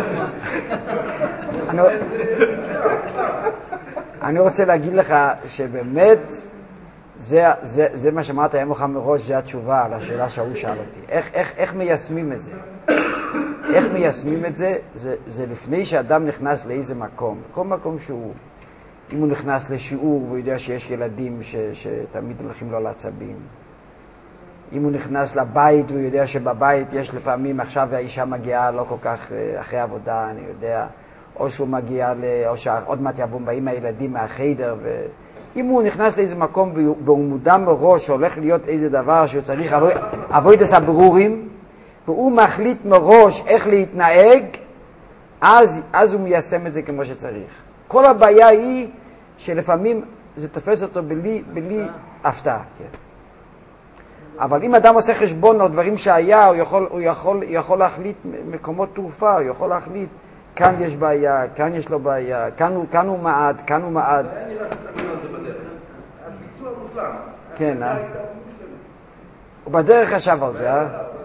אני רוצה להגיד לך שבאמת זה, זה, זה מה שאמרת היה מוכן מראש, זה התשובה על השאלה שהוא שאל אותי. איך, איך, איך מיישמים את זה? איך מיישמים את זה? זה, זה לפני שאדם נכנס לאיזה מקום. כל מקום שהוא, אם הוא נכנס לשיעור והוא יודע שיש ילדים ש, שתמיד הולכים לו לעצבים. אם הוא נכנס לבית והוא יודע שבבית יש לפעמים, עכשיו האישה מגיעה לא כל כך אחרי עבודה, אני יודע, או שהוא מגיע, ל... או שעוד מעט יבוא באים הילדים מהחדר, ואם הוא נכנס לאיזה מקום והוא מודע מראש שהולך להיות איזה דבר שהוא צריך עבודת הברורים, והוא מחליט מראש איך להתנהג, אז, אז הוא מיישם את זה כמו שצריך. כל הבעיה היא שלפעמים זה תופס אותו בלי, בלי הפתעה. כן. אבל אם אדם עושה חשבון על דברים שהיה, הוא יכול, הוא יכול, יכול להחליט מקומות תעופה, הוא יכול להחליט כאן יש בעיה, כאן יש לו בעיה, כאן הוא, כאן הוא מעט, כאן הוא מעט. זה היה נראה שתמיד על זה בדרך. הביצוע מושלם. כן, אה? הוא בדרך חשב על זה, אה?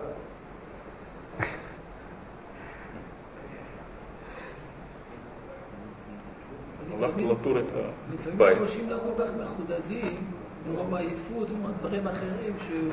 הלכת לטור את הבית. לפעמים אנשים לא כל כך מחודדים, מרוב העייפות ודברים אחרים,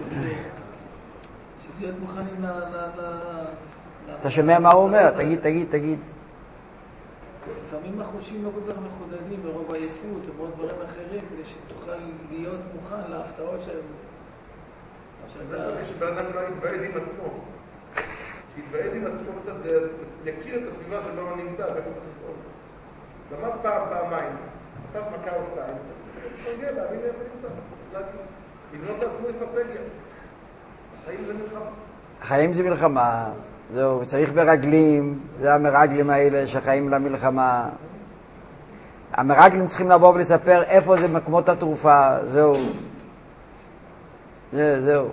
שלהיות מוכנים ל... אתה שומע מה הוא אומר? תגיד, תגיד, תגיד. לפעמים החושים לא כל כך מחודדים מרוב העייפות ומרוב דברים אחרים, כדי שתוכל להיות מוכן להפתעות שהם... זה צריך שבן אדם לא יתוועד עם עצמו. שיתוועד עם עצמו קצת, יכיר את הסביבה שבה הוא נמצא, ואיפה צריך לפעול. למד פעם, פעמיים, נתת מכה או שתיים, צריך להגיע להבין איפה נמצא. לבנות לעצמו אסטרטגיה. החיים זה מלחמה. החיים זה מלחמה. זהו, צריך ברגלים, זה המרגלים האלה שחיים למלחמה. המרגלים צריכים לבוא ולספר איפה זה מקומות התרופה, זהו. זה, זהו.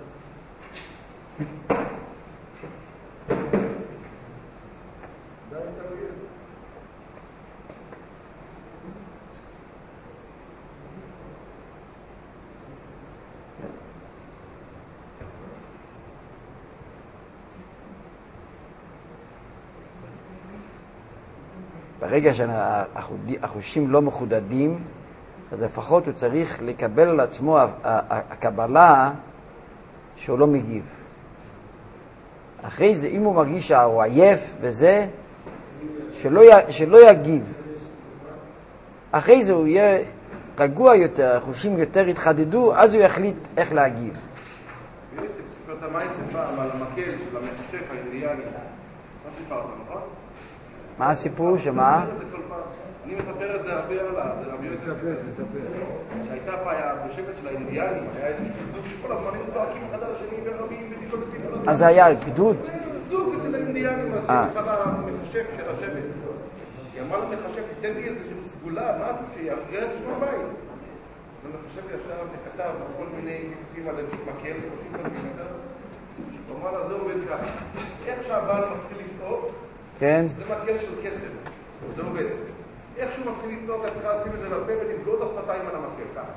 ברגע שהחושים לא מחודדים, אז לפחות הוא צריך לקבל על עצמו הקבלה שהוא לא מגיב. אחרי זה, אם הוא מרגיש שהוא עייף וזה, שלא, שלא יגיב. אחרי זה הוא יהיה רגוע יותר, החושים יותר יתחדדו, אז הוא יחליט איך להגיב. יוסף סיפר את המייסר פעם על המקל של המחשף האינדיאני. מה סיפרת, נכון? מה הסיפור? שמה? אני מספר את זה הרבה עליו, זה רבי יוסף. תספר, תספר. שהייתה פעם בשבט של האינדיאנים, היה איזה גדוד שכל הזמן היו צועקים אחד על השני ורבים ודיכולצים כל הזמן. אז זה היה גדוד? זוג אצל האינדיאנים, אז אחד המחשף של השבט. היא אמרה למחשף, תיתן לי איזושהי סגולה, משהו שיארגן את שמו הבית. אז המחשף ישב וכתב כל מיני ניתוחים על איזשהו מקל, שלושים סנטימטר. הוא אמר לה, זה עובד ככה. איך שהבעל מתחיל לצעוק, כן. זה מקל של כסף, זה עובד. איך שהוא מתחיל לצעוק, את צריכה לשים את זה לפה ולסגור את השפתיים על המקל ככה.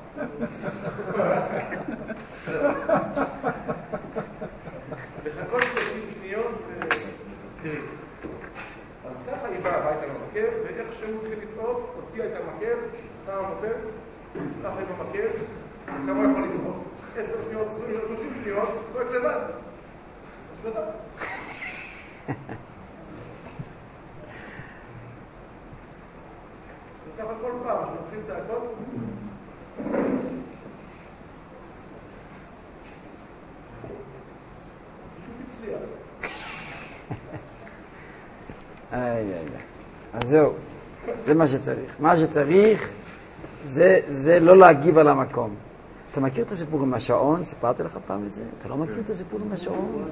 לחכות שלושים שניות ותראי. אז ככה היא באה הביתה למקל, ואיך שהוא התחיל לצעוק, הוציאה את המקל, שמה מוטל, ככה עם המקל, וכמה יכול לצעוק? עשר שניות, עשרים שניות, שלושים שניות, צועק לבד. אז שתה. ככה כל פעם, שמתחיל צעקות, שוב הצליח. איי, איי, איי. אז זהו, זה מה שצריך. מה שצריך זה, זה לא להגיב על המקום. אתה מכיר את הסיפור עם השעון? סיפרתי לך פעם את זה? אתה לא מכיר את הסיפור עם השעון?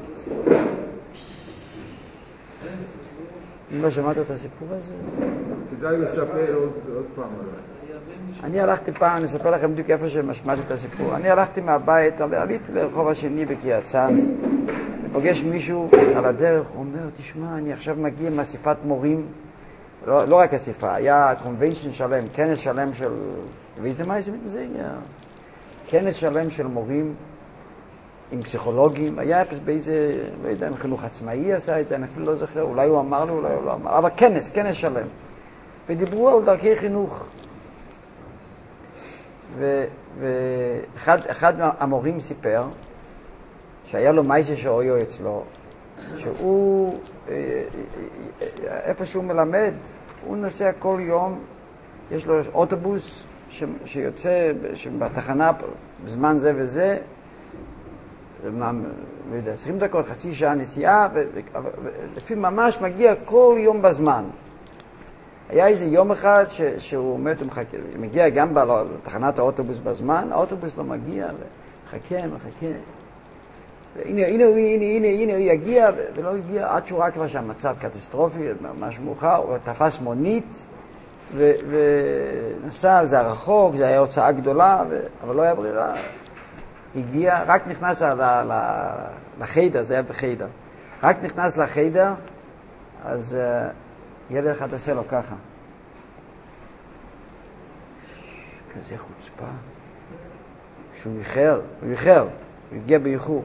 אם לא שמעת את הסיפור הזה? כדאי לספר עוד, עוד פעם. אני הלכתי פעם, אני אספר לכם בדיוק איפה שמשמעתי את הסיפור. אני הלכתי מהבית, עליתי לרחוב השני בקריית צאנז, פוגש מישהו על הדרך, הוא אומר, תשמע, אני עכשיו מגיע מאסיפת מורים, לא, לא רק אסיפה, היה קונבנשן שלם, כנס שלם של, וויז דמי זה? זה היה כנס שלם של מורים עם פסיכולוגים, היה באיזה, לא יודע, אם חינוך עצמאי עשה את זה, אני אפילו לא זוכר, אולי הוא אמר לי, אולי הוא לא אמר, אבל כנס, כנס שלם. ודיברו על דרכי חינוך. ואחד אחד המורים סיפר, שהיה לו מייסה שאויו אצלו, שהוא, איפה שהוא מלמד, הוא נוסע כל יום, יש לו אוטובוס ש, שיוצא בתחנה בזמן זה וזה, לא יודע, עשרים דקות, חצי שעה נסיעה, ולפי ממש מגיע כל יום בזמן. היה איזה יום אחד ש, שהוא עומד ומחכה, מגיע גם בתחנת האוטובוס בזמן, האוטובוס לא מגיע, ומחכה, מחכה. והנה, הנה, הנה, הנה, הנה, הוא יגיע, ולא הגיע, עד שהוא ראה כבר שהמצב קטסטרופי, ממש מאוחר, הוא תפס מונית, ו, ונסע, זה הרחוק, זה היה הוצאה גדולה, ו, אבל לא היה ברירה. הגיע, רק נכנס ל, ל, לחיידר, זה היה בחיידר. רק נכנס לחיידר, אז uh, ילד אחד עושה לו ככה. כזה חוצפה. שהוא איחר, הוא איחר, הוא הגיע באיחור.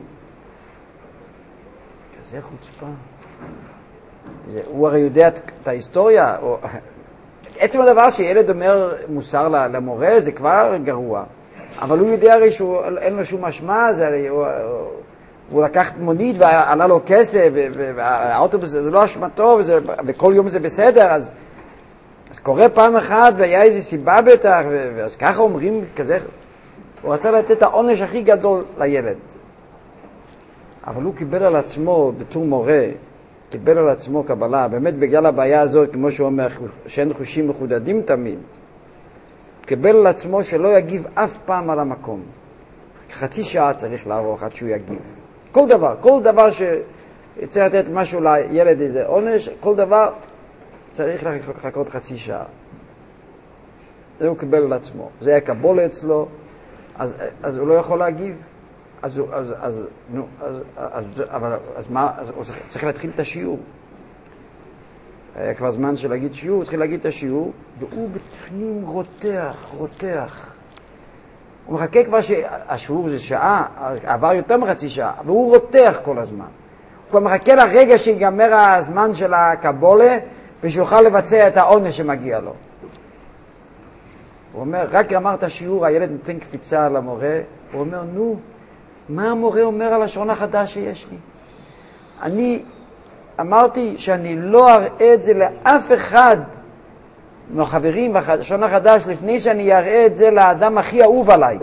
כזה חוצפה. זה, הוא הרי יודע את, את ההיסטוריה. או, עצם הדבר שילד אומר מוסר למורה זה כבר גרוע. אבל הוא יודע הרי שאין לו שום משמע, זה הרי הוא, הוא לקח מונית ועלה לו כסף, והאוטובוס זה לא אשמתו, וזה, וכל יום זה בסדר, אז, אז קורה פעם אחת והיה איזו סיבה בטח, ואז ככה אומרים כזה, הוא רצה לתת את העונש הכי גדול לילד. אבל הוא קיבל על עצמו, בתור מורה, קיבל על עצמו קבלה, באמת בגלל הבעיה הזאת, כמו שהוא אומר, שאין חושים מחודדים תמיד, קיבל על עצמו שלא יגיב אף פעם על המקום. חצי שעה צריך לערוך עד שהוא יגיב. כל דבר, כל דבר שצריך לתת משהו לילד איזה עונש, כל דבר צריך לחכות חצי שעה. זה הוא קיבל על עצמו. זה היה קבולה אצלו, אז, אז הוא לא יכול להגיב. אז, אז, אז, נו, אז, אז, אבל, אז מה, אז הוא צריך להתחיל את השיעור. היה כבר זמן של להגיד שיעור, הוא התחיל להגיד את השיעור, והוא בתכנים רותח, רותח. הוא מחכה כבר שהשיעור זה שעה, עבר יותר מחצי שעה, והוא רותח כל הזמן. הוא כבר מחכה לרגע שיגמר הזמן של הקבולה, ושיוכל לבצע את העונש שמגיע לו. הוא אומר, רק אמר את השיעור, הילד נותן קפיצה על המורה, הוא אומר, נו, מה המורה אומר על השעון החדש שיש לי? אני אמרתי שאני לא אראה את זה לאף אחד מהחברים בשעון החדש לפני שאני אראה את זה לאדם הכי אהוב עליי.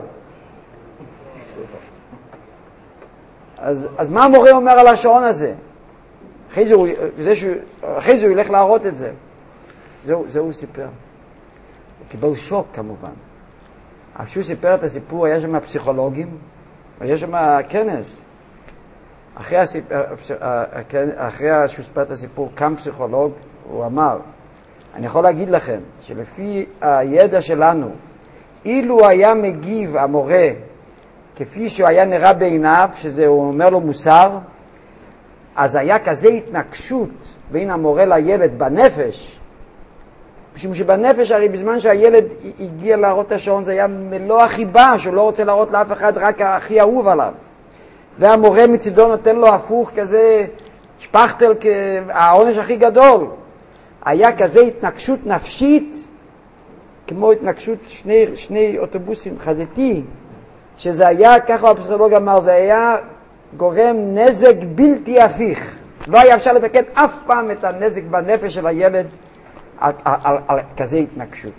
אז, אז מה המורה אומר על השעון הזה? אחרי זה הוא, זה שהוא, אחרי זה הוא ילך להראות את זה. זהו, זהו הוא סיפר. הוא קיבל שוק כמובן. אבל כשהוא סיפר את הסיפור, היה שם פסיכולוגים, היה שם כנס. אחרי, הסיפ... אחרי שהוא סיפר את הסיפור, קם פסיכולוג, הוא אמר, אני יכול להגיד לכם, שלפי הידע שלנו, אילו היה מגיב המורה, כפי שהוא היה נראה בעיניו, שזה הוא אומר לו מוסר, אז היה כזה התנגשות בין המורה לילד בנפש, משום שבנפש הרי בזמן שהילד הגיע להראות את השעון, זה היה מלוא החיבה, שהוא לא רוצה להראות לאף אחד, רק הכי אהוב עליו. והמורה מצידו נותן לו הפוך כזה, שפכטל, העונש הכי גדול. היה כזה התנגשות נפשית, כמו התנגשות שני, שני אוטובוסים חזיתי, שזה היה, ככה הפסיכולוג אמר, זה היה גורם נזק בלתי הפיך. לא היה אפשר לתקן אף פעם את הנזק בנפש של הילד על, על, על, על כזה התנגשות.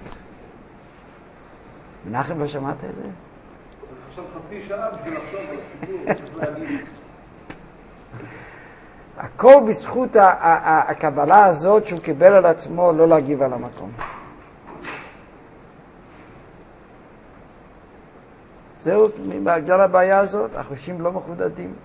מנחם, לא שמעת את זה? עכשיו חצי שעה בשביל לחשוב על סיפור, צריך להגיד. הכל בזכות הקבלה הזאת שהוא קיבל על עצמו לא להגיב על המקום. זהו, בגלל הבעיה הזאת, החושים לא מחודדים.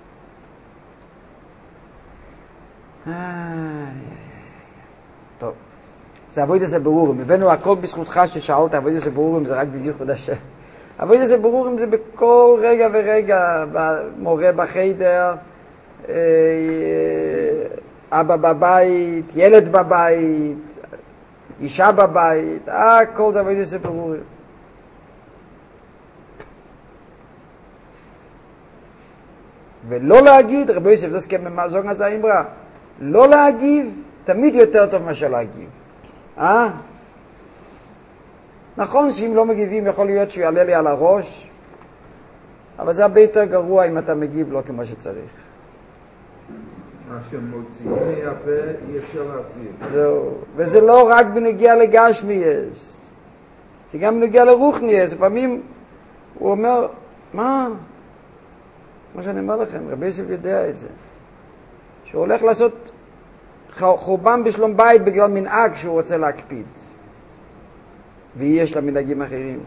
טוב, זה עבוד איזה ברורים. הבאנו הכל בזכותך ששאלת, עבוד איזה ברורים זה רק בדיוק חודש. עבוד איזה ברורים זה בכל רגע ורגע, מורה בחיידר, אבא בבית, ילד בבית, אישה בבית, הכל זה עבוד איזה ברורים. ולא להגיד, רבי יוסף, זה הסכם במאזון הזה האמרה, לא להגיב, תמיד יותר טוב מאשר להגיב. אה? נכון שאם לא מגיבים יכול להיות שהוא יעלה לי על הראש, אבל זה הרבה יותר גרוע אם אתה מגיב לא כמו שצריך. מה שמוציאים מהפה אי אפשר להחזיר. זהו, וזה לא רק בנגיע לגשמייס, זה גם בנגיע לרוחנייס. לפעמים הוא אומר, מה? כמו שאני אומר לכם, רבי יוסף יודע את זה. שהוא הולך לעשות חורבן בשלום בית בגלל מנהג שהוא רוצה להקפיד. ויש לה מנהגים אחרים.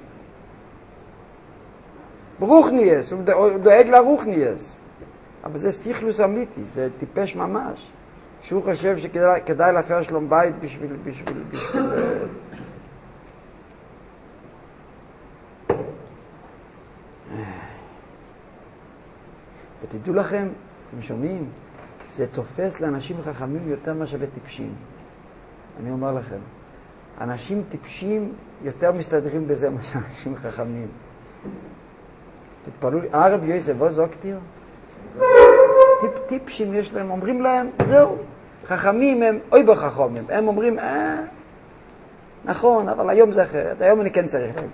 ברוחנייס, הוא דואג לרוחנייס. אבל זה סיכלוס אמיתי, זה טיפש ממש. שהוא חושב שכדאי להפר שלום בית בשביל... בשביל, בשביל ותדעו לכם, אתם שומעים? זה תופס לאנשים חכמים יותר מאשר לטיפשים. אני אומר לכם, אנשים טיפשים יותר מסתדרים בזה מאשר אנשים חכמים. תתפלאו לי, הרב יוסף, לא זוקתיר? טיפ, טיפשים יש להם, אומרים להם, זהו, חכמים הם, אוי בחכמים, הם אומרים, אה, נכון, אבל היום זה אחרת, היום אני כן צריך להגיד.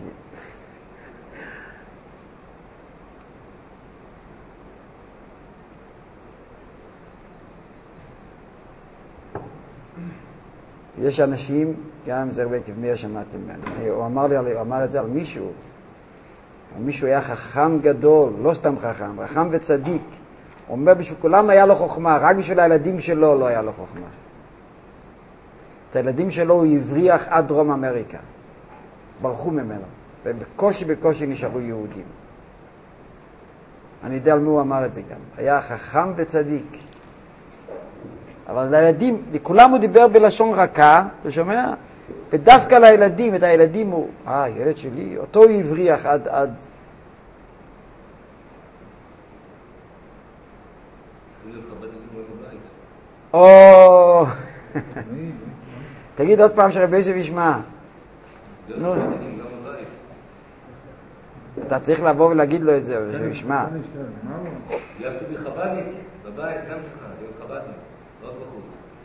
יש אנשים, גם זה הרבה כבמי שמעתם ממנו, הוא אמר לי, הוא אמר את זה על מישהו, מישהו היה חכם גדול, לא סתם חכם, חכם וצדיק. הוא אומר בשביל כולם היה לו חוכמה, רק בשביל הילדים שלו לא היה לו חוכמה. את הילדים שלו הוא הבריח עד דרום אמריקה. ברחו ממנו, ובקושי בקושי נשארו יהודים. אני יודע על מי הוא אמר את זה גם. היה חכם וצדיק. אבל לילדים, לכולם הוא דיבר בלשון רכה, אתה שומע? ודווקא לילדים, את הילדים הוא, אה, ילד שלי, אותו הוא הבריח עד, עד. או, תגיד עוד פעם שרבי יוסף ישמע. נו, אתה צריך לבוא ולהגיד לו את זה, שהוא ישמע. יפתי בחב"דניק, בבית גם שלך, להיות חב"דניק, לא בחוץ.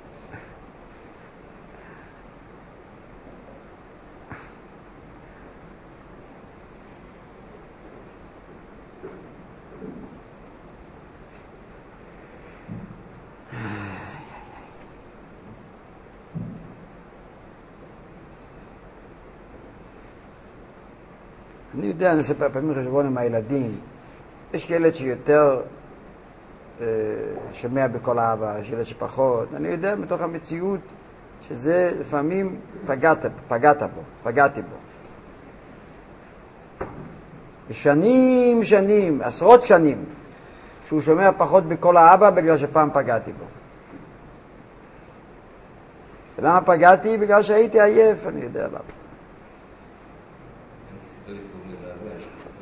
אני יודע, אני עושה פעמים חשבון עם הילדים. יש ילד שיותר אה, שומע בכל האבא, יש ילד שפחות. אני יודע מתוך המציאות שזה לפעמים פגעת, פגעת בו, פגעתי בו. שנים, שנים, עשרות שנים, שהוא שומע פחות בכל האבא בגלל שפעם פגעתי בו. ולמה פגעתי? בגלל שהייתי עייף, אני יודע למה.